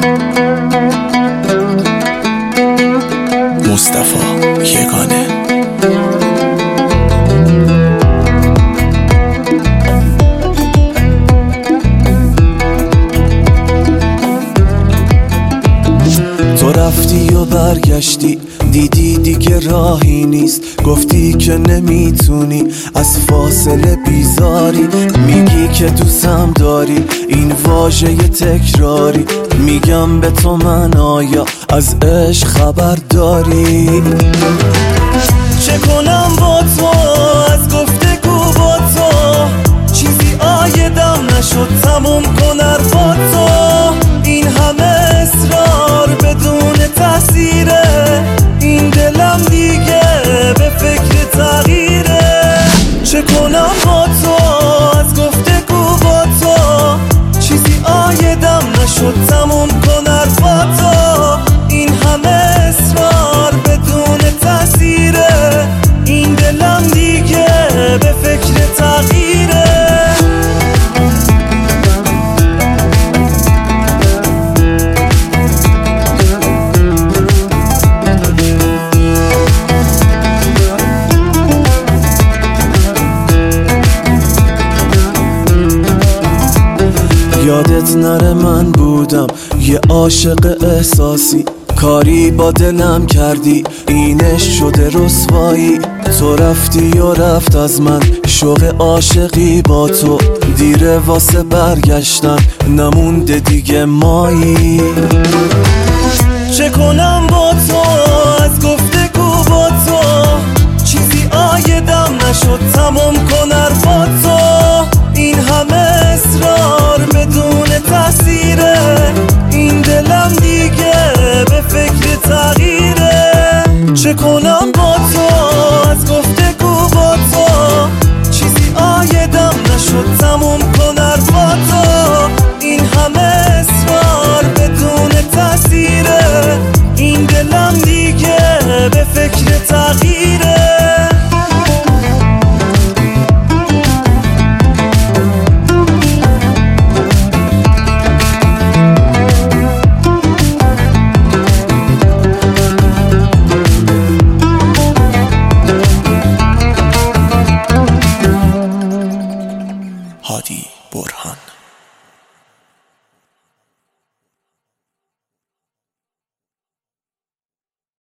مصطفی یگانه. تو رفتی و برگشتی، دیدی دیگه راهی نیست، گفتی که نمیتونی از فاصله بیزاری، میگی که دوستم داری، این واژه تکراری، میگم به تو من آیا از عشق خبر داری؟ چه کنم با تو از گفتگو با تو، چیزی آیدم نشد تموم کن حرفا تو، این همه اصرار بدون تاثیره، این دلم دیگه به فکر تغییره. چه کنم با تو از گفتگو با تو، چیزی آیدم نشد تموم کن حرفا تو، این همه اصرار بدون تاثیره، این دلم دیگه به فکر تغییره. یادت نره من بودم یه عاشق احساسی، کاری با دلم کردی اینش شده رسوایی، تو رفتی و رفت از من شوق عاشقی با تو، دیره واسه برگشتن نمونده دیگه مایی. چه کنم با تو از گفتگو با تو، چیزی آیدم نشد تمام کن حرفا تو، این همه اصرار